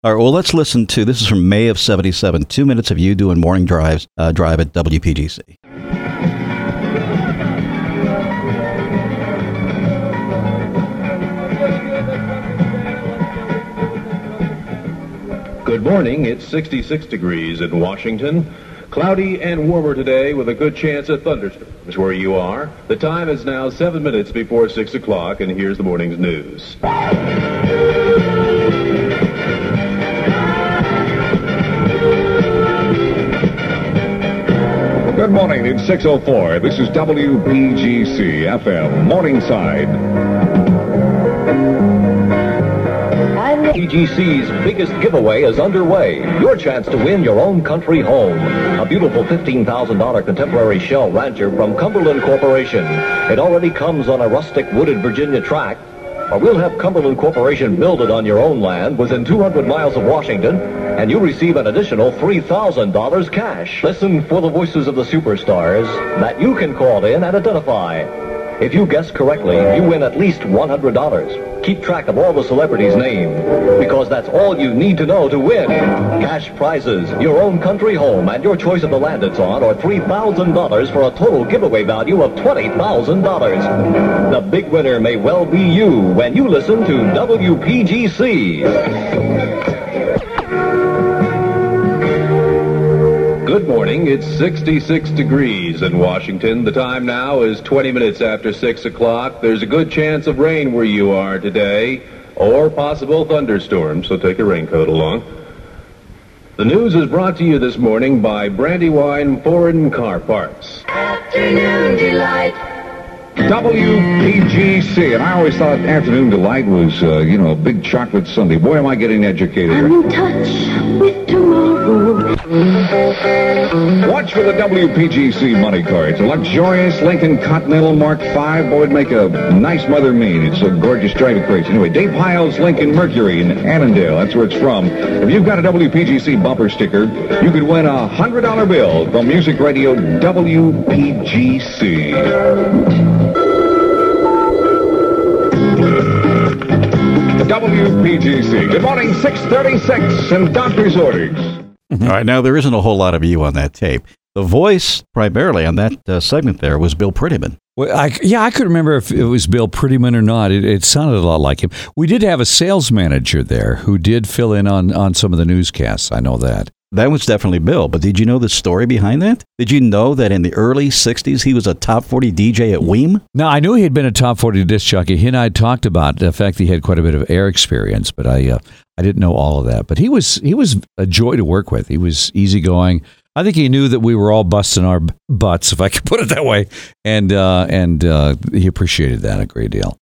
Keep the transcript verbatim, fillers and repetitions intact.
All right, well, let's listen to, this is from May of seventy-seven, two minutes of you doing morning drives, uh, drive at W P G C. Good morning. It's sixty-six degrees in Washington. Cloudy and warmer today with a good chance of thunderstorms where you are. The time is now seven minutes before six o'clock, and here's the morning's news. Good morning. It's six oh four. This is W P G C F M Morningside. P G C's biggest giveaway is underway. Your chance to win your own country home. A beautiful fifteen thousand dollars contemporary Shell Rancher from Cumberland Corporation. It already comes on a rustic wooded Virginia track. Or we'll have Cumberland Corporation build it on your own land within two hundred miles of Washington, and you'll receive an additional three thousand dollars cash. Listen for the voices of the superstars that you can call in and identify. If you guess correctly, you win at least one hundred dollars. Keep track of all the celebrities' names, because that's all you need to know to win. Cash prizes, your own country home, and your choice of the land it's on, or three thousand dollars for a total giveaway value of twenty thousand dollars. The big winner may well be you when you listen to W P G C. Good morning. It's sixty-six degrees in Washington. The time now is twenty minutes after six o'clock. There's a good chance of rain where you are today, or possible thunderstorms, so take a raincoat along. The news is brought to you this morning by Brandywine Foreign Car Parts. Afternoon Delight. W P G C, and I always thought Afternoon Delight was, uh, you know, a big chocolate sundae. Boy, am I getting educated here. I'm in touch with tomorrow. Watch for the W P G C money cards. A luxurious Lincoln Continental Mark five. Boy, it'd make a nice mother mean. It's a gorgeous driving craze. Anyway, Dave Hiles Lincoln Mercury in Annandale. That's where it's from. If you've got a W P G C bumper sticker, you could win a one hundred dollar bill from Music Radio W P G C. W P G C. Good morning, six thirty-six, and doctor's orders. All right, now there isn't a whole lot of you on that tape. The voice, primarily on that uh, segment there, was Bill Prettyman. Well, I, yeah, I couldn't remember if it was Bill Prettyman or not. It, it sounded a lot like him. We did have a sales manager there who did fill in on, on some of the newscasts. I know that. That was definitely Bill, but did you know the story behind that? Did you know that in the early sixties he was a top forty D J at Weem? No, I knew he had been a top forty disc jockey. He and I had talked about the fact that he had quite a bit of air experience, but I uh, I didn't know all of that. But he was he was a joy to work with. He was easygoing. I think he knew that we were all busting our butts, if I could put it that way, and uh, and uh, he appreciated that a great deal.